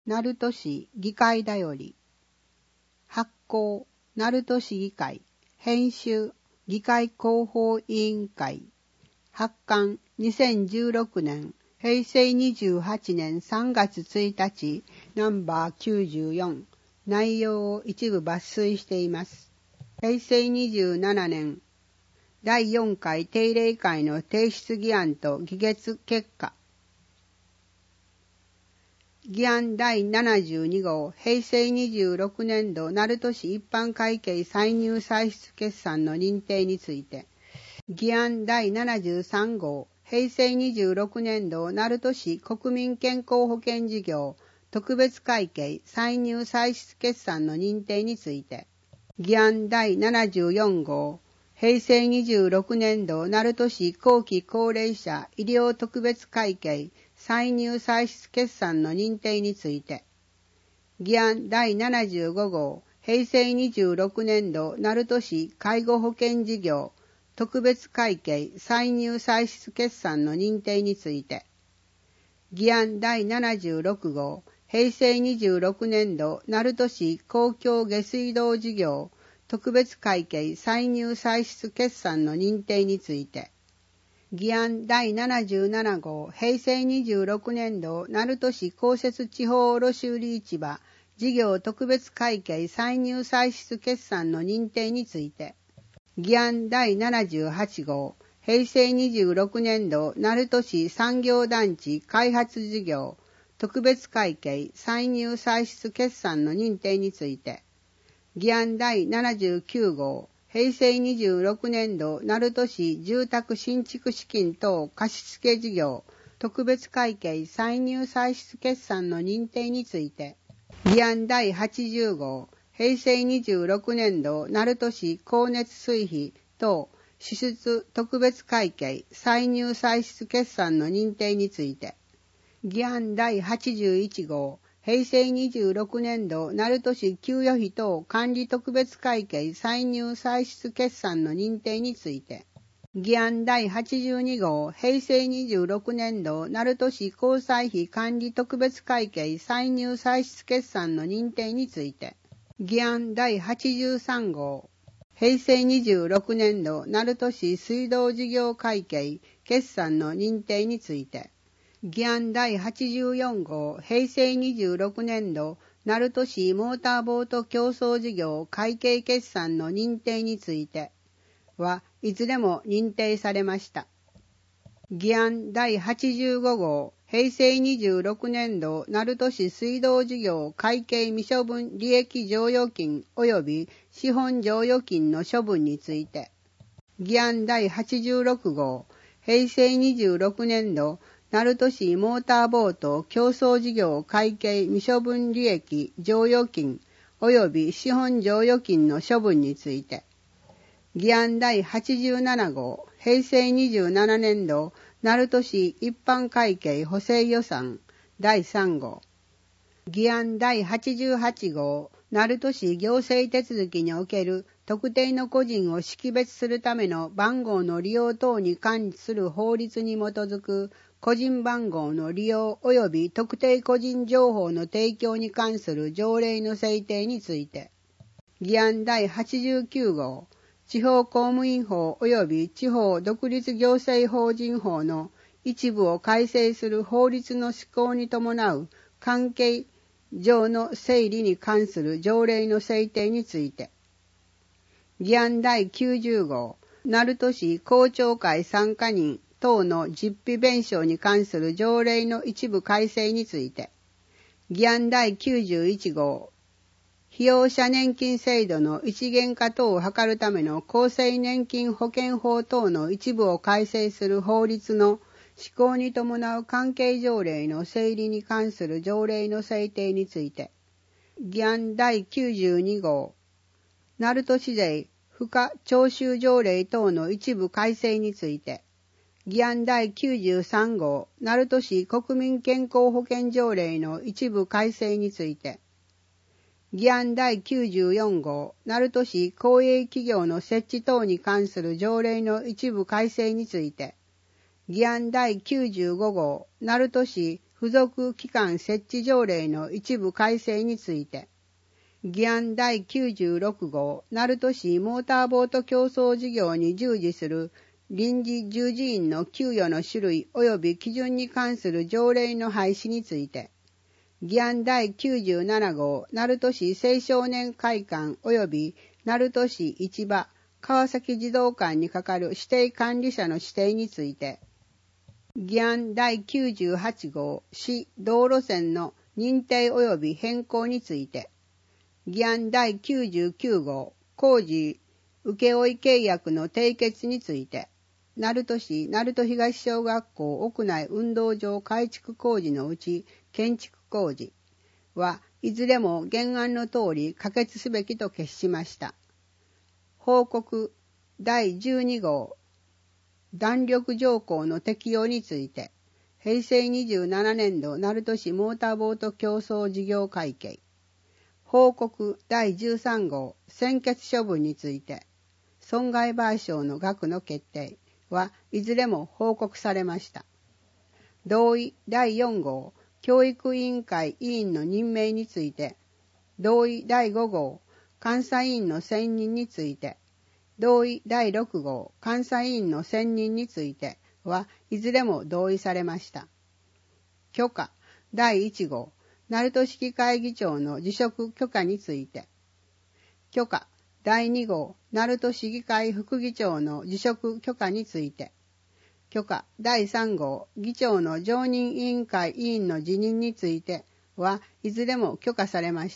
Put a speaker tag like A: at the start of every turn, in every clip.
A: 鳴門市議会だより。発行、鳴門市議会。編集、議会広報委員会。発刊、2016年、平成28年3月1日、ナンバー94。内容を一部抜粋しています。平成27年、第4回定例会の提出議案と議決結果。議案第72号、平成26年度鳴門市一般会計歳入歳出決算の認定について。議案第73号、平成26年度鳴門市国民健康保険事業特別会計歳入歳出決算の認定について。議案第74号、平成26年度鳴門市後期高齢者医療特別会計歳入歳出決算の認定について。議案第75号、平成26年度鳴門市介護保険事業特別会計歳入歳出決算の認定について。議案第76号、平成26年度鳴門市公共下水道事業特別会計歳入歳出決算の認定について。議案第77号、平成26年度鳴門市公設地方卸売市場事業特別会計歳入歳出決算の認定について。議案第78号、平成26年度鳴門市産業団地開発事業特別会計歳入歳出決算の認定について。議案第79号、平成26年度鳴門市住宅新築資金等貸付事業特別会計歳入歳出決算の認定について。議案第80号、平成26年度鳴門市光熱水費等支出特別会計歳入歳出決算の認定について。議案第81号、平成26年度鳴門市給与費等管理特別会計歳入歳出決算の認定について。議案第82号、平成26年度鳴門市交際費管理特別会計歳入歳出決算の認定について。議案第83号、平成26年度鳴門市水道事業会計決算の認定について。議案第84号、平成26年度鳴門市モーターボート競争事業会計決算の認定についてはいずれも認定されました。議案第85号、平成26年度鳴門市水道事業会計未処分利益剰余金及び資本剰余金の処分について。議案第86号、平成26年度鳴門市モーターボート競争事業会計未処分利益剰余金及び資本剰余金の処分について。議案第87号、平成27年度鳴門市一般会計補正予算第3号。議案第88号、鳴門市行政手続きにおける特定の個人を識別するための番号の利用等に関する法律に基づく個人番号の利用及び特定個人情報の提供に関する条例の制定について。議案第89号、地方公務員法及び地方独立行政法人法の一部を改正する法律の施行に伴う関係上の整理に関する条例の制定について。議案第90号、鳴門市公聴会参加人等の実費弁償に関する条例の一部改正について。議案第91号、被用者年金制度の一元化等を図るための厚生年金保険法等の一部を改正する法律の施行に伴う関係条例の整理に関する条例の制定について。議案第92号、鳴門市税付加徴収条例等の一部改正について。議案第93号、鳴門市国民健康保険条例の一部改正について。議案第94号、鳴門市公営企業の設置等に関する条例の一部改正について。議案第95号、鳴門市付属機関設置条例の一部改正について、議案第96号、鳴門市モーターボート競争事業に従事する臨時従事員の給与の種類及び基準に関する条例の廃止について、議案第97号、鳴門市青少年会館及び鳴門市市場、川崎児童館に係る指定管理者の指定について、議案第98号、市道路線の認定及び変更について、議案第99号、工事請負契約の締結について、鳴門市鳴門東小学校屋内運動場改築工事のうち建築工事はいずれも原案の通り可決すべきと決しました。報告第12号、弾力条項の適用について、平成27年度鳴門市モーターボート競争事業会計。報告第13号、専決処分について、損害賠償の額の決定はいずれも報告されました。同意第4号、教育委員会委員の任命について、同意第5号、監査委員の選任について、同意第6号、監査委員の選任についてはいずれも同意されました。許可第1号、鳴門市議会議長の辞職許可について、許可第2号、鳴門市議会副議長の辞職許可について、許可第3号、議長の常任委員会委員の辞任についてはいずれも許可されました。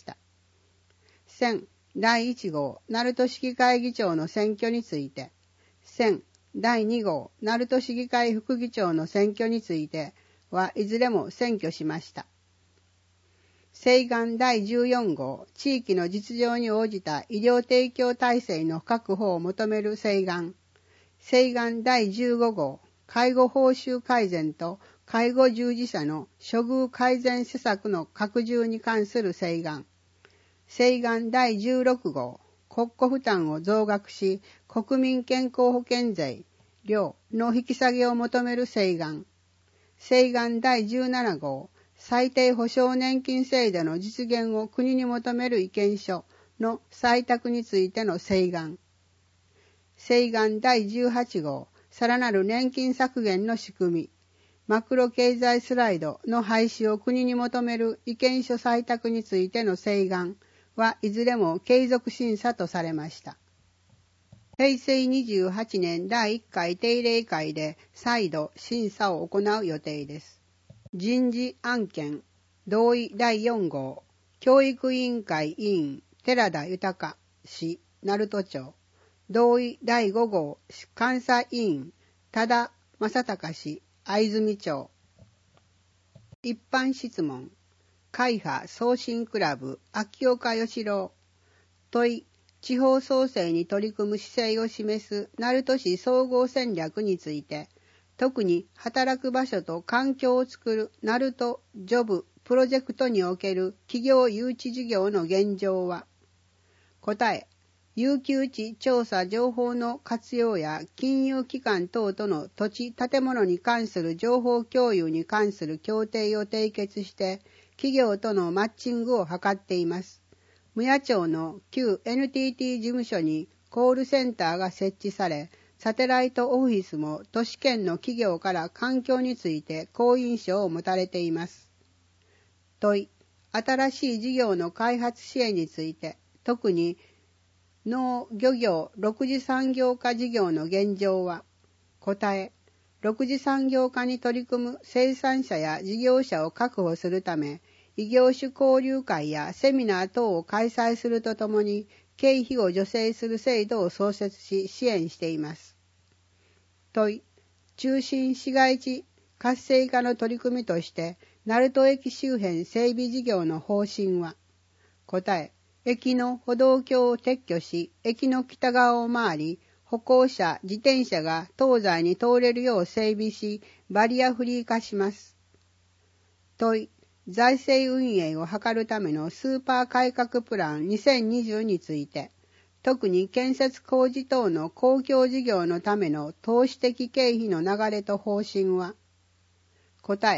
A: 第1号、鳴門市議会議長の選挙について、第2号、鳴門市議会副議長の選挙についてはいずれも選挙しました。請願第14号、地域の実情に応じた医療提供体制の確保を求める請願。請願第15号、介護報酬改善と介護従事者の処遇改善施策の拡充に関する請願。請願第16号、国庫負担を増額し、国民健康保険税、料の引き下げを求める請願。請願第17号、最低保障年金制度の実現を国に求める意見書の採択についての請願。請願第18号、さらなる年金削減の仕組み、マクロ経済スライドの廃止を国に求める意見書採択についての請願はいずれも継続審査とされました。平成28年第1回定例会で再度審査を行う予定です。人事案件、同意第4号、教育委員会委員、寺田豊氏、鳴門町。同意第5号、監査委員、多田正隆氏、藍住町。一般質問、会派送信クラブ、秋岡義郎。問い、地方創生に取り組む姿勢を示す鳴門市総合戦略について、特に働く場所と環境を作る鳴門ジョブプロジェクトにおける企業誘致事業の現状は。答え、有給地調査情報の活用や金融機関等との土地建物に関する情報共有に関する協定を締結して企業とのマッチングを図っています。むや町の旧 NTT 事務所にコールセンターが設置され、サテライトオフィスも都市圏の企業から環境について好印象を持たれています。問い、新しい事業の開発支援について、特に農漁業6次産業化事業の現状は。答え、6次産業化に取り組む生産者や事業者を確保するため、異業種交流会やセミナー等を開催するとともに、経費を助成する制度を創設し支援しています。問い、中心市街地活性化の取り組みとして、鳴門駅周辺整備事業の方針は。答え、駅の歩道橋を撤去し、駅の北側を回り、歩行者、自転車が東西に通れるよう整備し、バリアフリー化します。問い、財政運営を図るためのスーパー改革プラン2020について、特に建設工事等の公共事業のための投資的経費の流れと方針は。答え、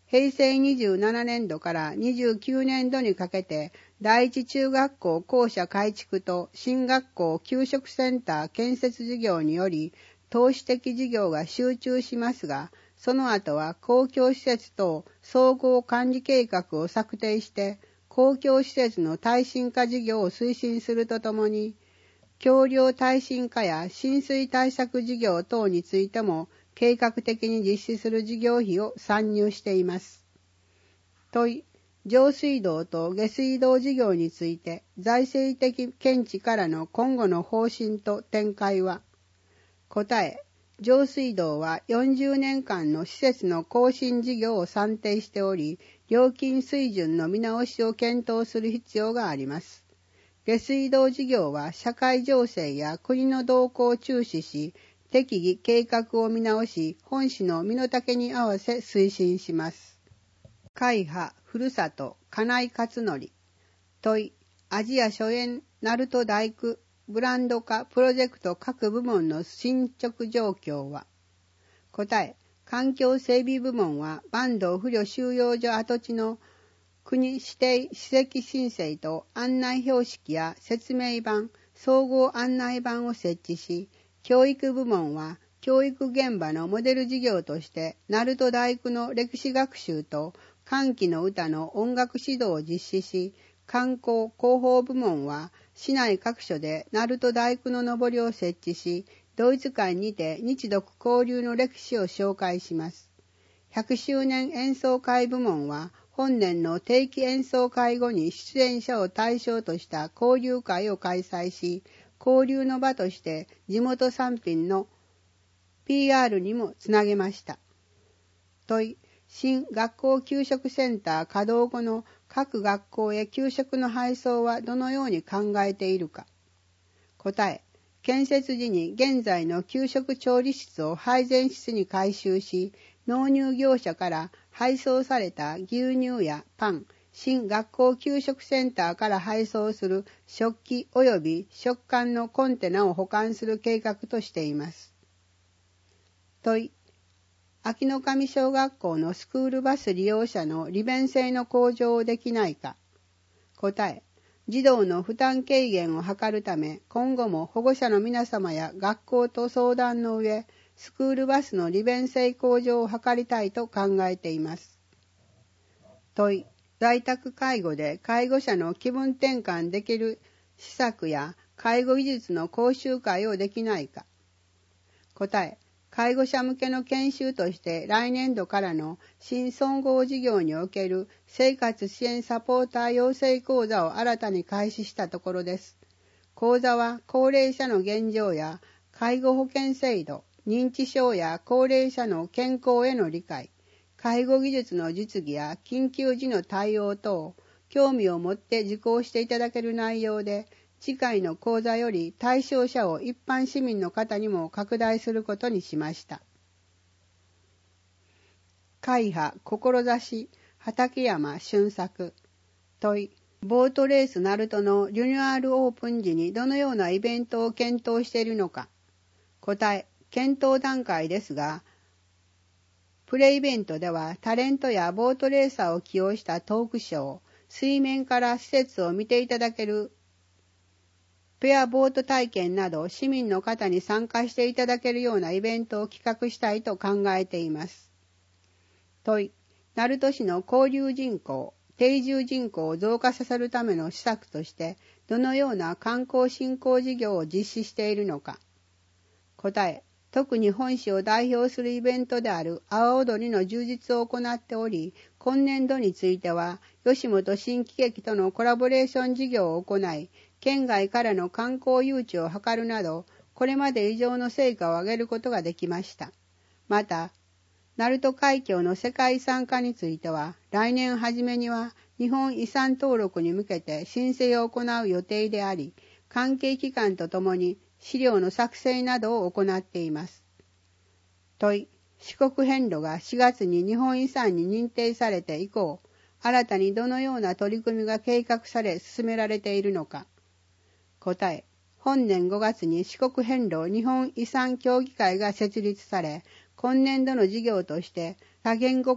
A: 平成27年度から29年度にかけて、第一中学校校舎改築と新学校給食センター建設事業により、投資的事業が集中しますが、その後は公共施設等総合管理計画を策定して、公共施設の耐震化事業を推進するとともに、橋梁耐震化や浸水対策事業等についても計画的に実施する事業費を算入しています。問い、上水道と下水道事業について財政的見地からの今後の方針と展開は。答え、上水道は40年間の施設の更新事業を算定しており、料金水準の見直しを検討する必要があります。下水道事業は社会情勢や国の動向を注視し、適宜計画を見直し、本市の身の丈に合わせ推進します。会派ふるさと金井勝則。問い、アジア初演鳴門大工ブランド化プロジェクト各部門の進捗状況は。答え、環境整備部門は坂東不慮収容所跡地の国指定史跡申請と案内標識や説明板、総合案内板を設置し、教育部門は教育現場のモデル事業として鳴門大工の歴史学習と歓喜の歌の音楽指導を実施し、観光広報部門は市内各所で鳴門大工ののぼりを設置し、ドイツ館にて日独交流の歴史を紹介します。100周年演奏会部門は本年の定期演奏会後に出演者を対象とした交流会を開催し、交流の場として地元産品の PR にもつなげました。問い、新学校給食センター稼働後の各学校へ給食の配送はどのように考えているか。答え、建設時に現在の給食調理室を配膳室に改修し、納入業者から配送された牛乳やパン、新学校給食センターから配送する食器及び食管のコンテナを保管する計画としています。問い、秋の上小学校のスクールバス利用者の利便性の向上をできないか。答え、児童の負担軽減を図るため、今後も保護者の皆様や学校と相談の上、スクールバスの利便性向上を図りたいと考えています。問い、在宅介護で介護者の気分転換できる施策や介護技術の講習会をできないか。答え、介護者向けの研修として来年度からの新総合事業における生活支援サポーター養成講座を新たに開始したところです。講座は高齢者の現状や介護保険制度、認知症や高齢者の健康への理解、介護技術の実技や緊急時の対応等、興味を持って受講していただける内容で、次回の講座より対象者を一般市民の方にも拡大することにしました。会派志畠山俊作。問い、ボートレース鳴門のリニューアルオープン時にどのようなイベントを検討しているのか。答え、検討段階ですが、プレイベントではタレントやボートレーサーを起用したトークショー、水面から施設を見ていただけるペアボート体験など市民の方に参加していただけるようなイベントを企画したいと考えています。問い、鳴門市の交流人口、定住人口を増加させるための施策としてどのような観光振興事業を実施しているのか。答え、特に本市を代表するイベントである阿波踊りの充実を行っており、今年度については吉本新喜劇とのコラボレーション事業を行い、県外からの観光誘致を図るなど、これまで以上の成果を上げることができました。また、鳴門海峡の世界遺産化については、来年初めには日本遺産登録に向けて申請を行う予定であり、関係機関とともに資料の作成などを行っています。問い、四国遍路が4月に日本遺産に認定されて以降、新たにどのような取り組みが計画され進められているのか。答え、本年5月に四国遍路日本遺産協議会が設立され、今年度の事業として多言語化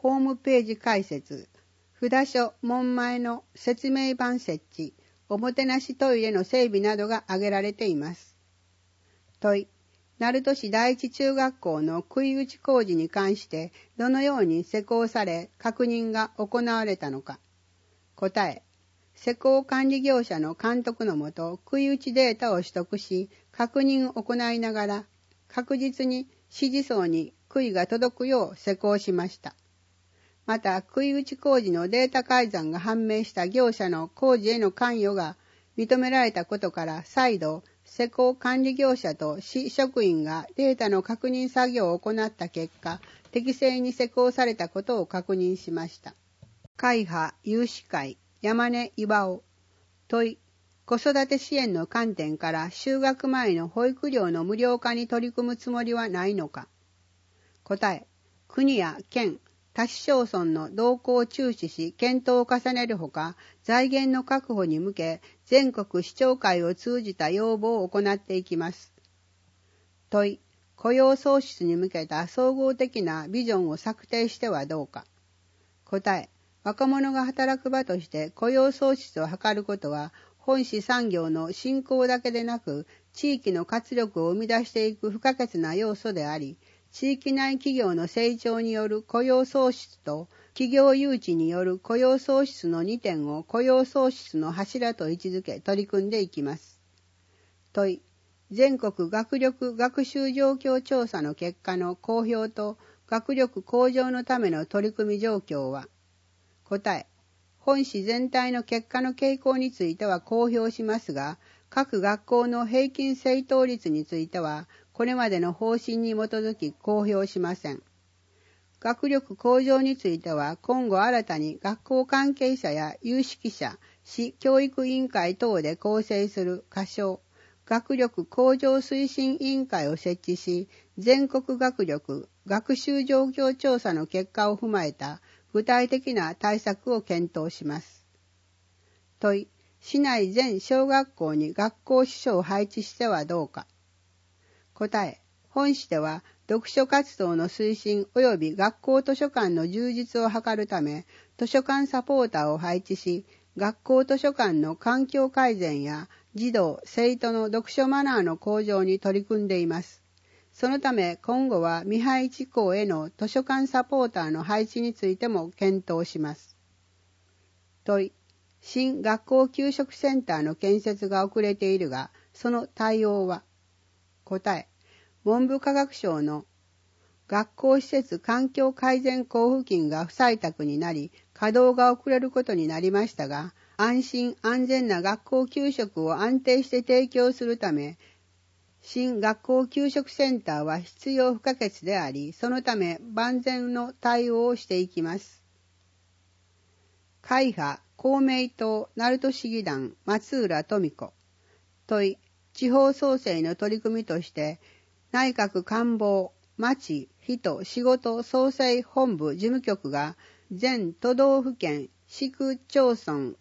A: ホームページ開設、札所門前の説明板設置、おもてなしトイレの整備などが挙げられています。問い、鳴門市第一中学校の杭打ち工事に関してどのように施工され確認が行われたのか。答え、施工管理業者の監督のもと杭打ちデータを取得し確認を行いながら確実に指示層に杭が届くよう施工しました。また杭打ち工事のデータ改ざんが判明した業者の工事への関与が認められたことから再度施工管理業者と市職員がデータの確認作業を行った結果、適正に施工されたことを確認しました。会派有志会山根巌問い、子育て支援の観点から就学前の保育料の無料化に取り組むつもりはないのか。答え、国や県、他市町村の動向を注視し検討を重ねるほか、財源の確保に向け全国市長会を通じた要望を行っていきます。問い、雇用創出に向けた総合的なビジョンを策定してはどうか。答え、若者が働く場として雇用創出を図ることは本市産業の振興だけでなく地域の活力を生み出していく不可欠な要素であり、地域内企業の成長による雇用創出と企業誘致による雇用創出の2点を雇用創出の柱と位置づけ取り組んでいきます。問い、全国学力学習状況調査の結果の公表と学力向上のための取り組み状況は。答え、本市全体の結果の傾向については公表しますが、各学校の平均正答率についてはこれまでの方針に基づき公表しません。学力向上については今後新たに学校関係者や有識者、市教育委員会等で構成する仮称学力向上推進委員会を設置し、全国学力学習状況調査の結果を踏まえた具体的な対策を検討します。問い、市内全小学校に学校司書を配置してはどうか。答え、本市では読書活動の推進及び学校図書館の充実を図るため、図書館サポーターを配置し、学校図書館の環境改善や児童・生徒の読書マナーの向上に取り組んでいます。そのため今後は未配置校への図書館サポーターの配置についても検討します。問い、新学校給食センターの建設が遅れているが、その対応は。答え、文部科学省の学校施設環境改善交付金が不採択になり、稼働が遅れることになりましたが、安心安全な学校給食を安定して提供するため、新学校給食センターは必要不可欠であり、そのため万全の対応をしていきます。会派公明党鳴門市議団松浦富子問い、地方創生の取り組みとして内閣官房町人仕事創生本部事務局が全都道府県市区町村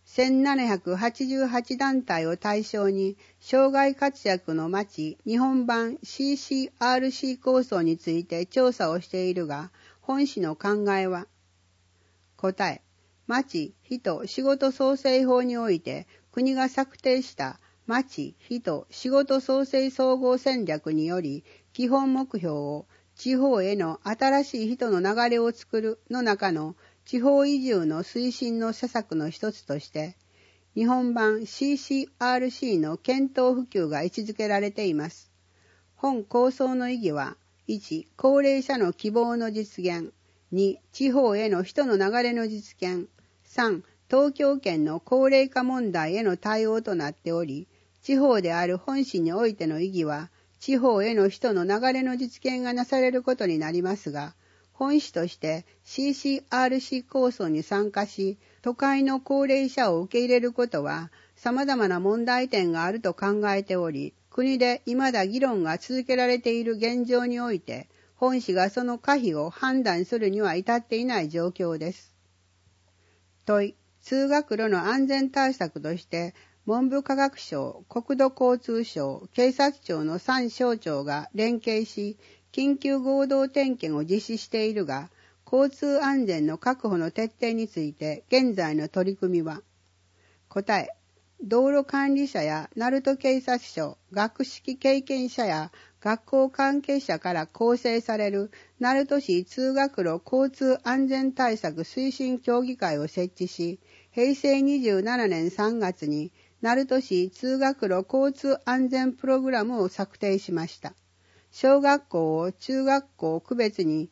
A: 1788団体を対象に障害活躍の町日本版 CCRC 構想について調査をしているが、本市の考えは。答え、町人仕事創生法において国が策定した町人仕事創生総合戦略により基本目標を地方への新しい人の流れを作るの中の地方移住の推進の施策の一つとして日本版 CCRC の検討普及が位置づけられています。本構想の意義は1、高齢者の希望の実現、2、地方への人の流れの実現、3、東京圏の高齢化問題への対応となっており、地方である本市においての意義は、地方への人の流れの実現がなされることになりますが、本市として CCRC 構想に参加し、都会の高齢者を受け入れることは、様々な問題点があると考えており、国で未だ議論が続けられている現状において、本市がその可否を判断するには至っていない状況です。問い、通学路の安全対策として、文部科学省、国土交通省、警察庁の3省庁が連携し、緊急合同点検を実施しているが、 交通安全の確保の徹底について現在の取り組みは。答え、道路管理者や鳴門警察署、学識経験者や学校関係者から構成される鳴門市通学路交通安全対策推進協議会を設置し、平成27年3月に鳴門市通学路交通安全プログラムを策定しました。小学校を中学校を区別に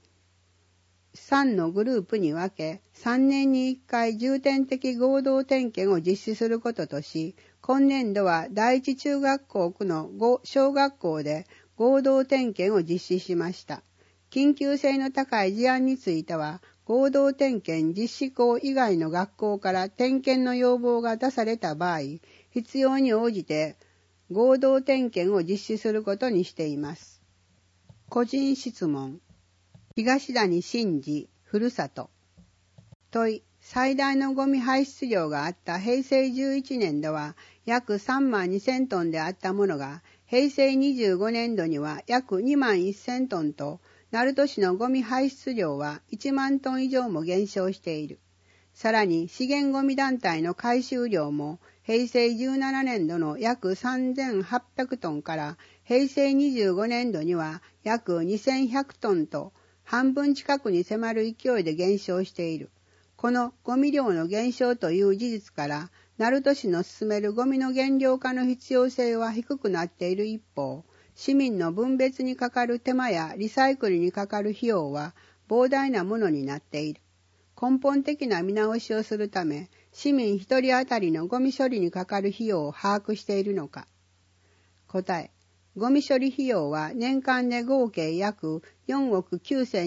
A: 3のグループに分け、3年に1回重点的合同点検を実施することとし、今年度は第一中学校区の小学校で合同点検を実施しました。緊急性の高い事案については、合同点検実施校以外の学校から点検の要望が出された場合、必要に応じて合同点検を実施することにしています。個人質問。東谷真治、ふるさと。問い、最大のゴミ排出量があった平成11年度は約3万2000トンであったものが、平成25年度には約2万1000トンと、鳴門市のゴミ排出量は1万トン以上も減少している。さらに資源ゴミ団体の回収量も平成17年度の約3800トンから平成25年度には約2100トンと半分近くに迫る勢いで減少している。このゴミ量の減少という事実から、鳴門市の進めるゴミの減量化の必要性は低くなっている一方、市民の分別にかかる手間やリサイクルにかかる費用は膨大なものになっている。根本的な見直しをするため、市民一人当たりのゴミ処理にかかる費用を把握しているのか。答え。ゴミ処理費用は年間で合計約4億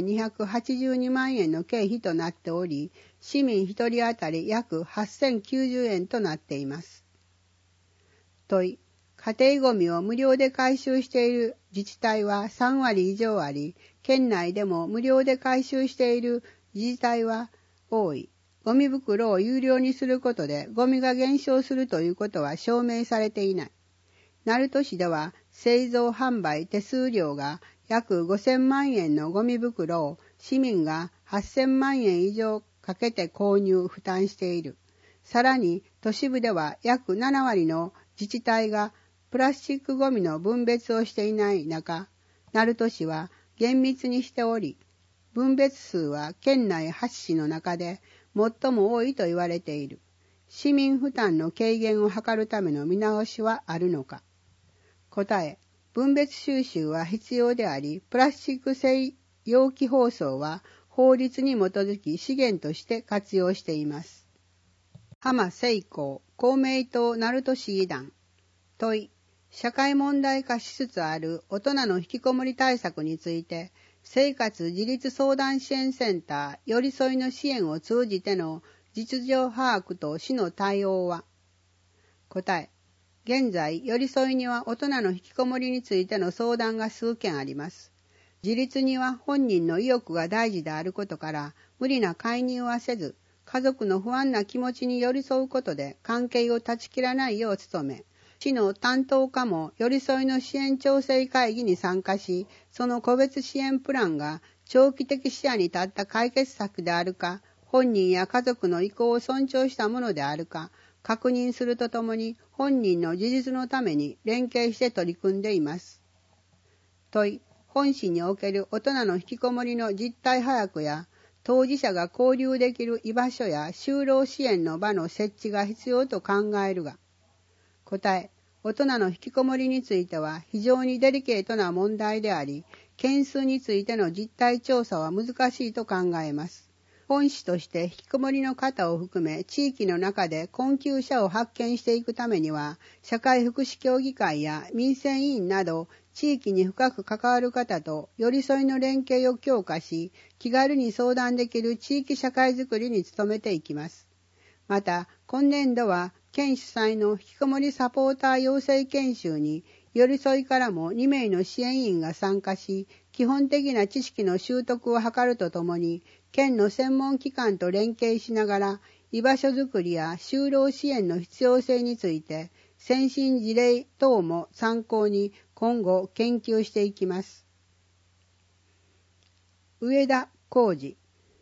A: 9282万円の経費となっており、市民一人当たり約8090円となっています。問い、家庭ゴミを無料で回収している自治体は3割以上あり、県内でも無料で回収している自治体は多い。ゴミ袋を有料にすることでゴミが減少するということは証明されていない。鳴門市では製造販売手数料が約5000万円のゴミ袋を市民が8000万円以上かけて購入負担している。さらに都市部では約7割の自治体がプラスチックゴミの分別をしていない中、鳴門市は厳密にしており、分別数は県内8市の中で最も多いと言われている。市民負担の軽減を図るための見直しはあるのか。答え、分別収集は必要であり、プラスチック製容器包装は法律に基づき資源として活用しています。浜聖光、公明党鳴門市議団。問い、社会問題化しつつある大人の引きこもり対策について、生活自立相談支援センター寄り添いの支援を通じての実情把握と市の対応は。答え、現在、寄り添いには大人の引きこもりについての相談が数件あります。自立には本人の意欲が大事であることから、無理な介入はせず、家族の不安な気持ちに寄り添うことで関係を断ち切らないよう努め、市の担当課も寄り添いの支援調整会議に参加し、その個別支援プランが長期的視野に立った解決策であるか、本人や家族の意向を尊重したものであるか、確認するとともに本人の自立のために連携して取り組んでいます。問い、本市における大人の引きこもりの実態把握や、当事者が交流できる居場所や就労支援の場の設置が必要と考えるが。答え、大人の引きこもりについては非常にデリケートな問題であり、件数についての実態調査は難しいと考えます。本市として引きこもりの方を含め地域の中で困窮者を発見していくためには、社会福祉協議会や民生委員など地域に深く関わる方と寄り添いの連携を強化し、気軽に相談できる地域社会づくりに努めていきます。また、今年度は県主催の引きこもりサポーター養成研修に寄り添いからも2名の支援員が参加し、基本的な知識の習得を図るとともに、県の専門機関と連携しながら、居場所づくりや就労支援の必要性について、先進事例等も参考に今後研究していきます。上田浩二、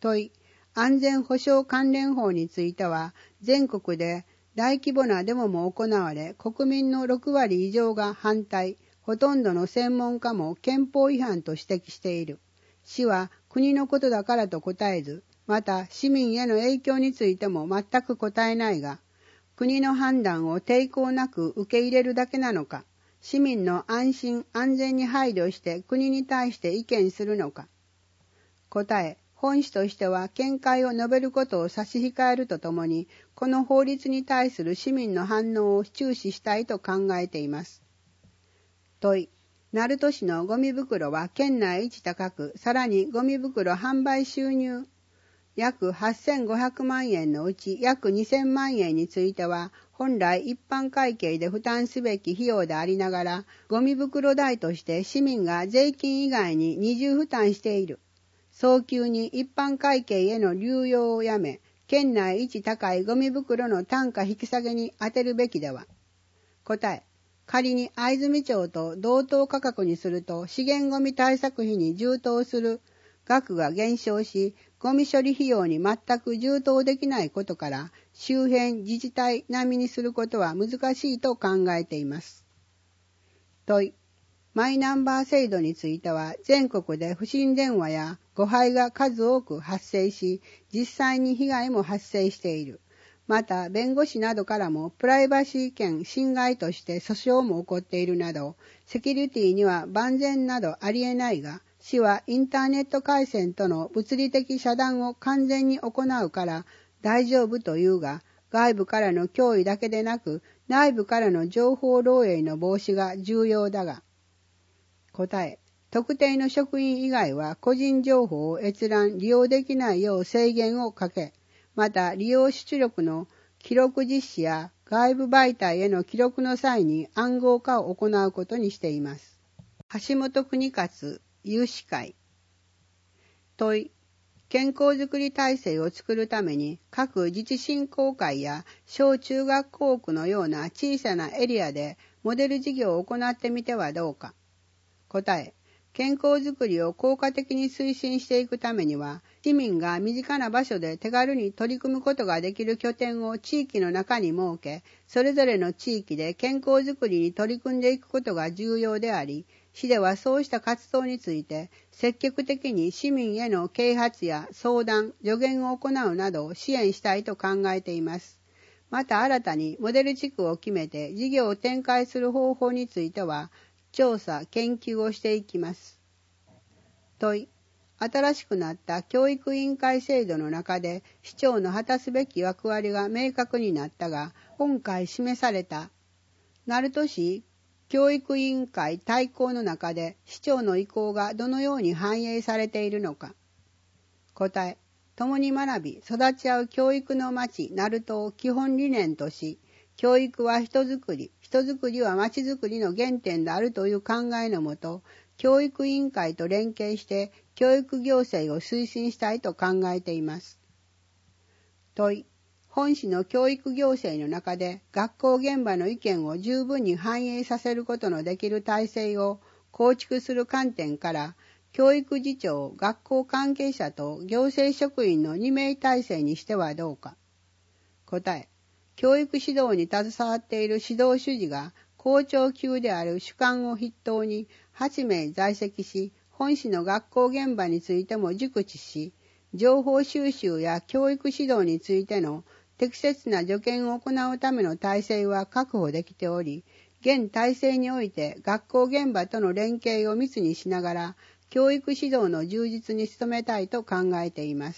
A: 問い、安全保障関連法については、全国で大規模なデモも行われ、国民の6割以上が反対、ほとんどの専門家も憲法違反と指摘している。市は国のことだからと答えず、また市民への影響についても全く答えないが、国の判断を抵抗なく受け入れるだけなのか、市民の安心安全に配慮して国に対して意見するのか。答え、本市としては見解を述べることを差し控えるとともに、この法律に対する市民の反応を注視したいと考えています。問い、鳴門市のゴミ袋は県内一高く、さらにゴミ袋販売収入約8500万円のうち約2000万円については、本来一般会計で負担すべき費用でありながら、ゴミ袋代として市民が税金以外に二重負担している。早急に一般会計への流用をやめ、県内一高いゴミ袋の単価引き下げに充てるべきでは。答え、仮に藍住町と同等価格にすると資源ゴミ対策費に充当する額が減少し、ゴミ処理費用に全く充当できないことから、周辺自治体並みにすることは難しいと考えています。問い、マイナンバー制度については、全国で不審電話や誤配が数多く発生し、実際に被害も発生している。また、弁護士などからもプライバシー権侵害として訴訟も起こっているなど、セキュリティには万全などありえないが、市はインターネット回線との物理的遮断を完全に行うから大丈夫というが、外部からの脅威だけでなく、内部からの情報漏洩の防止が重要だが。答え、特定の職員以外は個人情報を閲覧・利用できないよう制限をかけ、また利用出力の記録実施や外部媒体への記録の際に暗号化を行うことにしています。橋本邦勝有志会。問い、健康づくり体制を作るために各自治振興会や小中学校区のような小さなエリアでモデル事業を行ってみてはどうか。答え、健康づくりを効果的に推進していくためには、市民が身近な場所で手軽に取り組むことができる拠点を地域の中に設け、それぞれの地域で健康づくりに取り組んでいくことが重要であり、市ではそうした活動について積極的に市民への啓発や相談、助言を行うなどを支援したいと考えています。また新たにモデル地区を決めて事業を展開する方法については、調査・研究をしていきます。問い、新しくなった教育委員会制度の中で市長の果たすべき役割が明確になったが、今回示された鳴門市教育委員会大綱の中で市長の意向がどのように反映されているのか。答え、共に学び育ち合う教育の街鳴門を基本理念とし、教育は人づくり、人づくりはまちづくりの原点であるという考えのもと、教育委員会と連携して教育行政を推進したいと考えています。問い、本市の教育行政の中で学校現場の意見を十分に反映させることのできる体制を構築する観点から、教育次長、学校関係者と行政職員の2名体制にしてはどうか。答え、教育指導に携わっている指導主事が校長級である主幹を筆頭に8名在籍し、本市の学校現場についても熟知し、情報収集や教育指導についての適切な助言を行うための体制は確保できており、現体制において学校現場との連携を密にしながら、教育指導の充実に努めたいと考えています。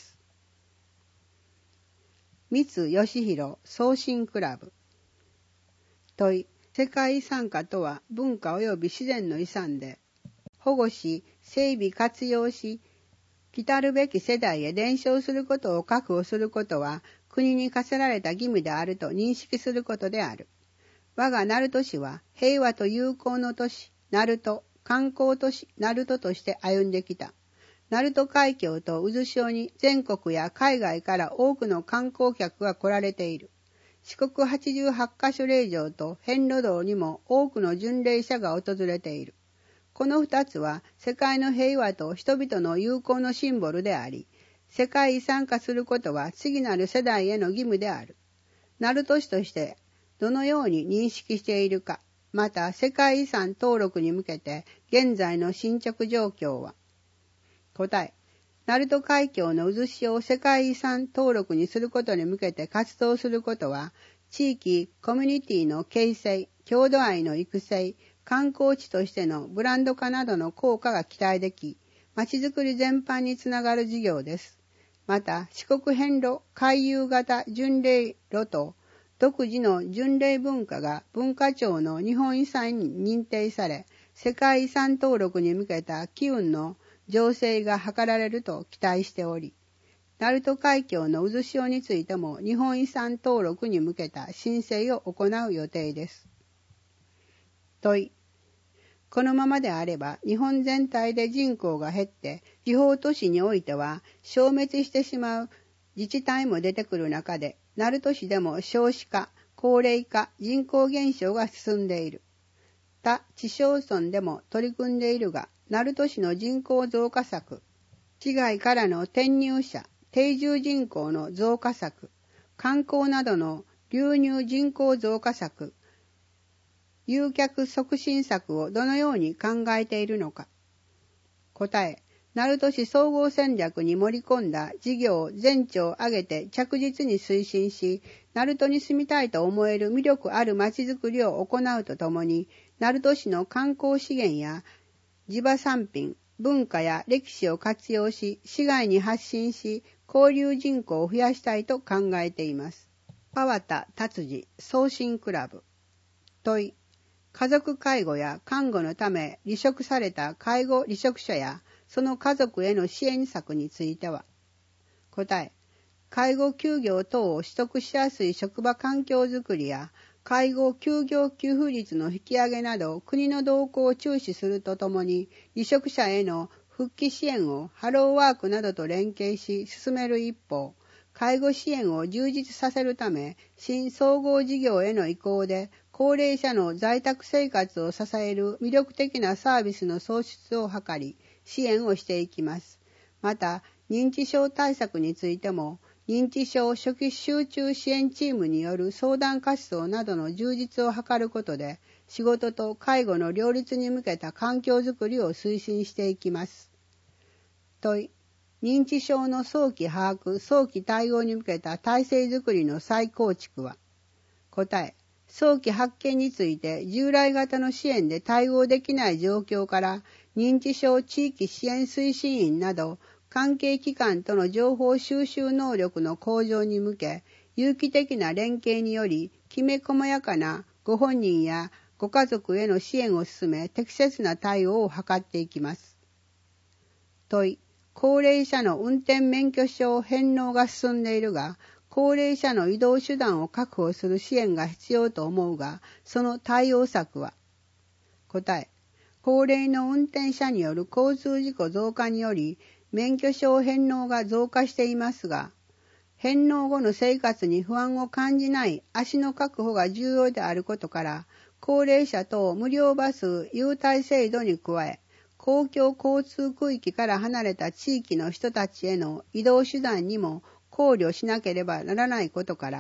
A: 三津義弘送信クラブ。問い、世界遺産化とは文化及び自然の遺産で、保護し、整備活用し、来たるべき世代へ伝承することを確保することは、国に課せられた義務であると認識することである。我が鳴門市は平和と友好の都市、鳴門、観光都市、鳴門として歩んできた。鳴門海峡と渦潮に全国や海外から多くの観光客が来られている。四国88カ所霊場と遍路道にも多くの巡礼者が訪れている。この二つは世界の平和と人々の友好のシンボルであり、 世界遺産化することは次なる世代への義務である。鳴門市としてどのように認識しているか、また世界遺産登録に向けて現在の進捗状況は。答え。鳴門海峡の渦潮を世界遺産登録にすることに向けて活動することは、地域コミュニティの形成、郷土愛の育成、観光地としてのブランド化などの効果が期待でき、まちづくり全般につながる事業です。また、四国遍路回遊型巡礼路と独自の巡礼文化が文化庁の日本遺産に認定され、世界遺産登録に向けた機運の醸成が図られると期待しており、鳴門海峡の渦潮についても日本遺産登録に向けた申請を行う予定です。問い。このままであれば日本全体で人口が減って地方都市においては消滅してしまう自治体も出てくる中で、鳴門市でも少子化、高齢化、人口減少が進んでいる。他地町村でも取り組んでいるが、鳴門市の人口増加策、市外からの転入者、定住人口の増加策、観光などの流入人口増加策、誘客促進策をどのように考えているのか。答え。鳴門市総合戦略に盛り込んだ事業を全庁を挙げて着実に推進し、鳴門に住みたいと思える魅力あるまちづくりを行うとともに、鳴門市の観光資源や地場産品、文化や歴史を活用し、市外に発信し、交流人口を増やしたいと考えています。粟田達治送信クラブ。問い。家族介護や看護のため離職された介護離職者やその家族への支援策については。答え。介護休業等を取得しやすい職場環境づくりや介護休業給付率の引き上げなど国の動向を注視するとともに離職者への復帰支援をハローワークなどと連携し進める一方、介護支援を充実させるため新総合事業への移行で高齢者の在宅生活を支える魅力的なサービスの創出を図り支援をしていきます。また、認知症対策についても認知症初期集中支援チームによる相談活動などの充実を図ることで、仕事と介護の両立に向けた環境づくりを推進していきます。問い。認知症の早期把握、早期対応に向けた体制づくりの再構築は。答え。早期発見について従来型の支援で対応できない状況から認知症地域支援推進員など関係機関との情報収集能力の向上に向け、有機的な連携により、きめ細やかなご本人やご家族への支援を進め、適切な対応を図っていきます。問い。高齢者の運転免許証返納が進んでいるが、高齢者の移動手段を確保する支援が必要と思うが、その対応策は。答え。高齢の運転者による交通事故増加により、免許証返納が増加していますが、返納後の生活に不安を感じない足の確保が重要であることから、高齢者等無料バス優待制度に加え、公共交通区域から離れた地域の人たちへの移動手段にも考慮しなければならないことから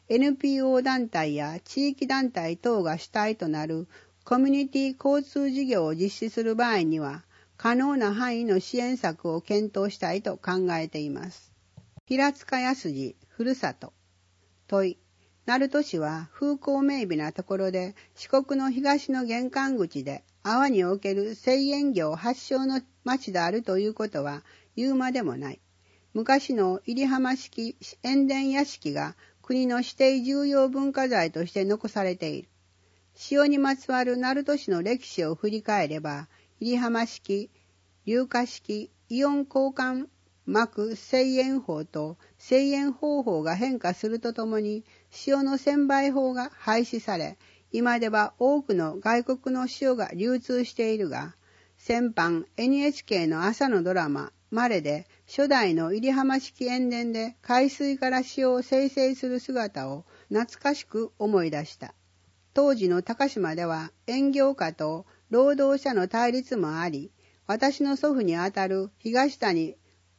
A: 、NPO 団体や地域団体等が主体となるコミュニティ交通事業を実施する場合には、可能な範囲の支援策を検討したいと考えています。平塚康二、ふるさと。問い。鳴門市は風光明媚なところで、四国の東の玄関口で、阿波における製塩業発祥の町であるということは言うまでもない。昔の入浜式塩田屋敷が国の指定重要文化財として残されている。塩にまつわる鳴門市の歴史を振り返れば、入浜式、硫化式、イオン交換膜製塩法と製塩方法が変化するとともに、塩の専売法が廃止され、今では多くの外国の塩が流通しているが、先般 NHK の朝のドラマ、マレで初代の入浜式塩田で海水から塩を精製する姿を懐かしく思い出した。当時の高島では塩業家と労働者の対立もあり、私の祖父にあたる東谷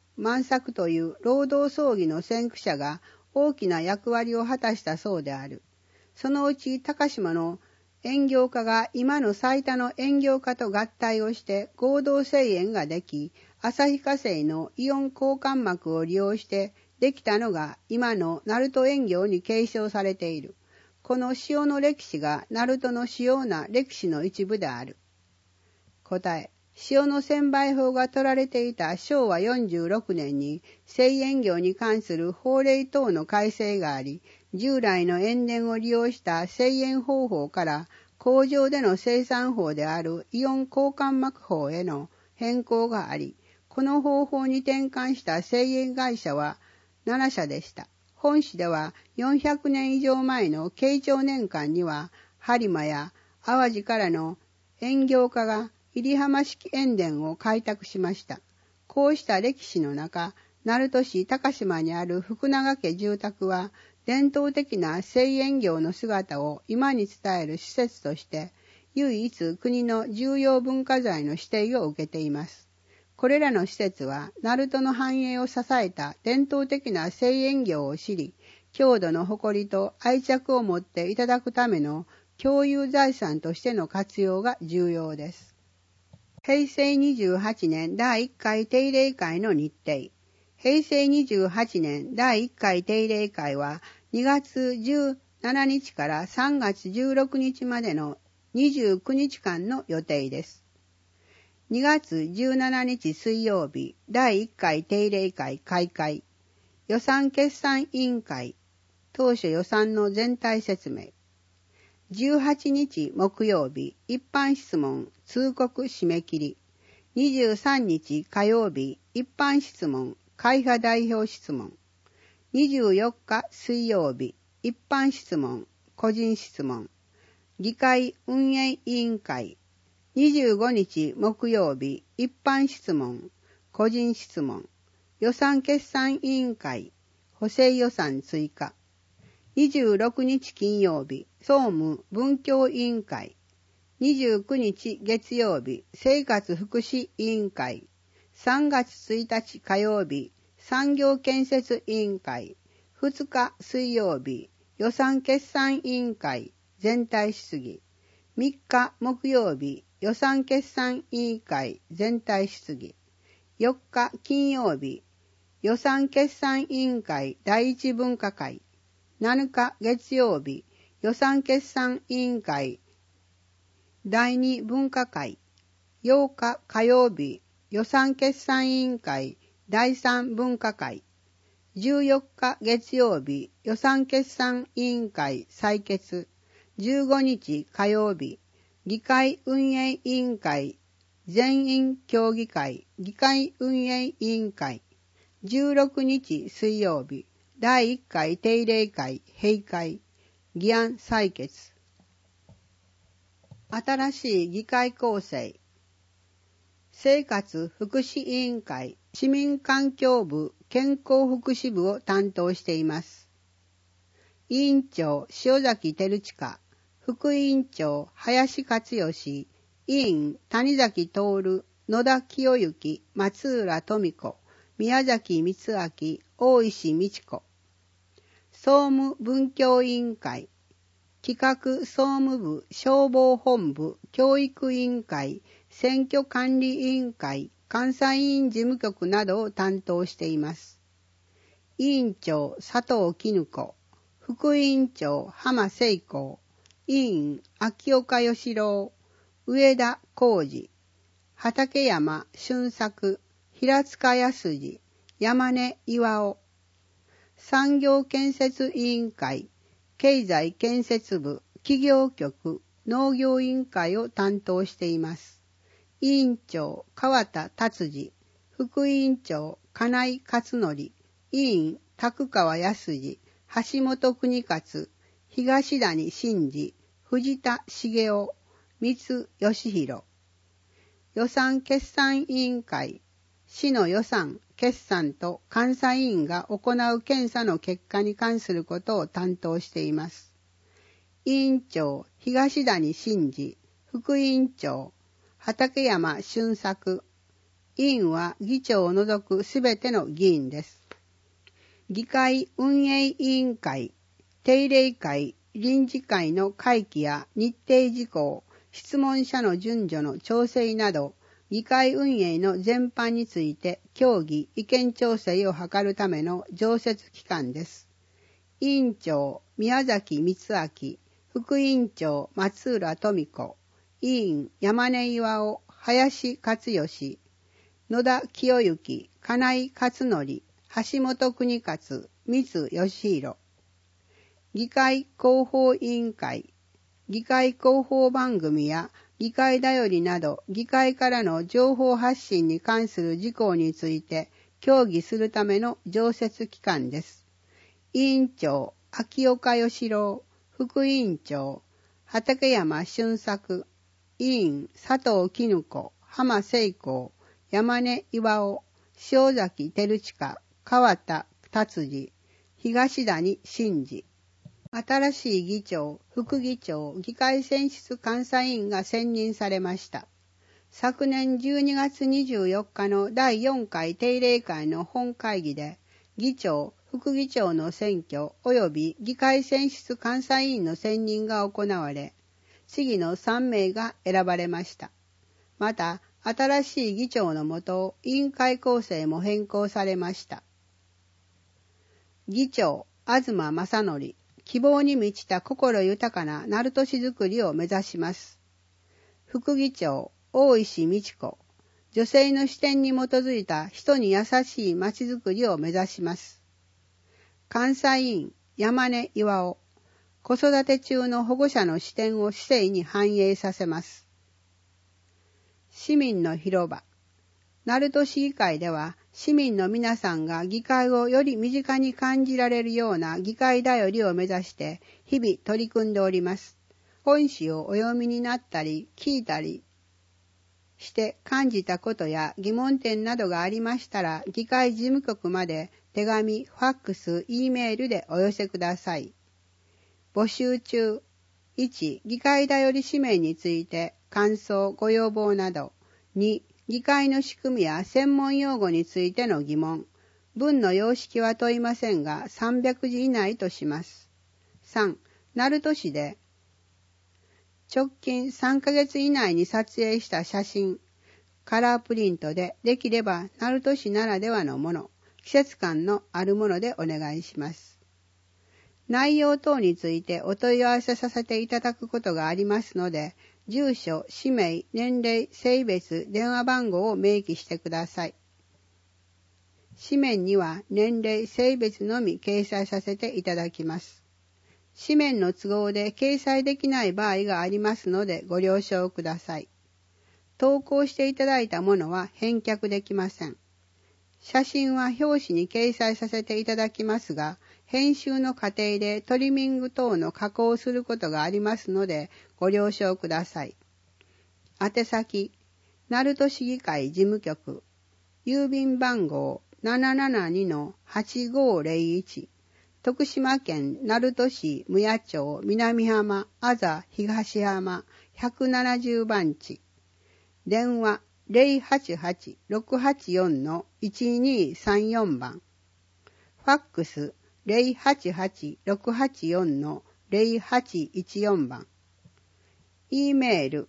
A: 万作という労働争議の先駆者が大きな役割を果たしたそうである。そのうち高島の園業家が今の最多の園業家と合体をして合同製塩ができ、旭化成のイオン交換膜を利用してできたのが今の鳴門塩業に継承されている。この塩の歴史が鳴門の主要な歴史の一部である。答え。塩の専売法が取られていた昭和46年に製塩業に関する法令等の改正があり、従来の塩田を利用した製塩方法から工場での生産法であるイオン交換膜法への変更があり、この方法に転換した製塩会社は7社でした。本市では400年以上前の慶長年間には播磨や淡路からの塩業家が入浜式塩田を開拓しました。こうした歴史の中、鳴門市高島にある福永家住宅は、伝統的な製塩業の姿を今に伝える施設として、唯一国の重要文化財の指定を受けています。これらの施設は、鳴門の繁栄を支えた伝統的な製塩業を知り、郷土の誇りと愛着を持っていただくための共有財産としての活用が重要です。平成28年第1回定例会の日程。平成28年第1回定例会は2月17日から3月16日までの29日間の予定です。2月17日水曜日第1回定例会開会。予算決算委員会。当初予算の全体説明。18日木曜日、一般質問、通告締め切り。23日火曜日、一般質問、会派代表質問。24日水曜日、一般質問、個人質問。議会運営委員会。25日木曜日、一般質問、個人質問。予算決算委員会、補正予算追加。26日金曜日、総務文教委員会。29日月曜日、生活福祉委員会。3月1日火曜日、産業建設委員会。2日水曜日、予算決算委員会全体質疑。3日木曜日、予算決算委員会全体質疑。4日金曜日、予算決算委員会第一分科会。7日月曜日、予算決算委員会第二分科会。8日火曜日、予算決算委員会第三分科会。14日月曜日、予算決算委員会採決。15日火曜日、議会運営委員会全員協議会議会運営委員会。16日水曜日、第1回定例会閉会。議案採決。新しい議会構成。生活福祉委員会市民環境部健康福祉部を担当しています。委員長塩崎照親、副委員長林克義、委員谷崎徹、野田清之、松浦富子、宮崎光明、大石美智子。総務文教委員会企画総務部消防本部教育委員会選挙管理委員会監査委員事務局などを担当しています。委員長佐藤絹子、副委員長浜聖光、委員秋岡義郎、上田浩二、畠山俊作、平塚康二、山根巌。産業建設委員会経済建設部企業局農業委員会を担当しています。委員長川田達治、副委員長金井勝則、委員拓川康二、橋本邦勝、東谷真二、藤田茂雄、三津義弘。予算決算委員会市の予算、決算と監査委員が行う検査の結果に関することを担当しています。委員長、東谷真二、副委員長、畠山俊作、 委員は議長を除くすべての議員です。議会運営委員会、定例会、臨時会の会期や日程事項、質問者の順序の調整など、議会運営の全般について協議、意見調整を図るための常設機関です。委員長、宮崎光明、副委員長、松浦富子、委員、山根巌、林勝義、野田清之、金井勝則、橋本邦勝、水義弘。議会広報委員会、議会広報番組や議会だよりなど議会からの情報発信に関する事項について協議するための常設機関です。委員長、秋岡義郎、副委員長、畠山俊作、委員、佐藤絹子、浜聖光、山根巌、塩崎照親、川田達治、東谷真治。新しい議長、副議長、議会選出監査委員が選任されました。昨年12月24日の第4回定例会の本会議で、議長、副議長の選挙及び議会選出監査委員の選任が行われ、次の3名が選ばれました。また、新しい議長のもと、委員会構成も変更されました。議長、東正則。希望に満ちた心豊かな鳴門市づくりを目指します。副議長、大石美智子。女性の視点に基づいた人に優しいまちづくりを目指します。監査委員、山根巌。子育て中の保護者の視点を市政に反映させます。市民の広場。鳴門市議会では、市民の皆さんが議会をより身近に感じられるような議会だよりを目指して日々取り組んでおります。本誌をお読みになったり聞いたりして感じたことや疑問点などがありましたら議会事務局まで手紙、ファックス、Eメールでお寄せください。募集中。1. 議会だより紙面について感想、ご要望など。2. 議会の仕組みや専門用語についての疑問。文の様式は問いませんが、300字以内とします。3. 鳴門市で直近3ヶ月以内に撮影した写真、カラープリントでできれば鳴門市ならではのもの、季節感のあるものでお願いします。内容等についてお問い合わせさせていただくことがありますので、住所、氏名、年齢、性別、電話番号を明記してください。紙面には年齢、性別のみ掲載させていただきます。紙面の都合で掲載できない場合がありますのでご了承ください。投稿していただいたものは返却できません。写真は表紙に掲載させていただきますが、編集の過程でトリミング等の加工をすることがありますのでご了承ください。宛先、鳴門市議会事務局、郵便番号 772-8501、徳島県鳴門市無谷町南浜あざ東浜170番地、電話 088-684-1234 番、ファックス 088-684-0814 番、Eメール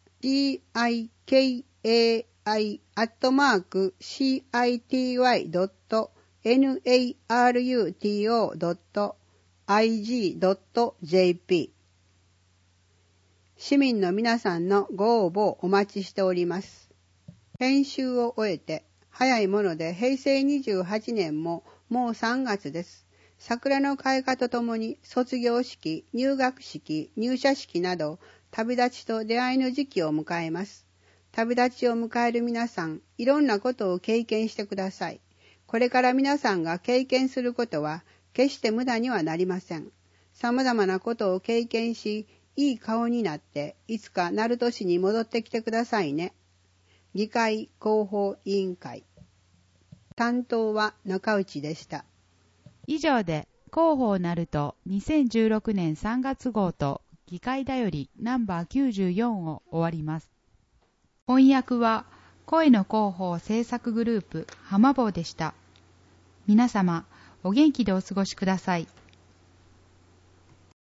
A: dikai@city.naruto.ig.jp。 市民の皆さんのご応募をお待ちしております。編集を終えて、早いもので平成28年ももう3月です。桜の開花とともに卒業式、入学式、入社式など旅立ちと出会いの時期を迎えます。旅立ちを迎える皆さん、いろんなことを経験してください。これから皆さんが経験することは決して無駄にはなりません。様々なことを経験し、いい顔になっていつか鳴門市に戻ってきてくださいね。議会広報委員会担当は中内でした。
B: 以上で広報鳴門2016年3月号と議会だよりナンバー94を終わります。翻訳は声の広報制作グループ浜坊でした。皆様、お元気でお過ごしください。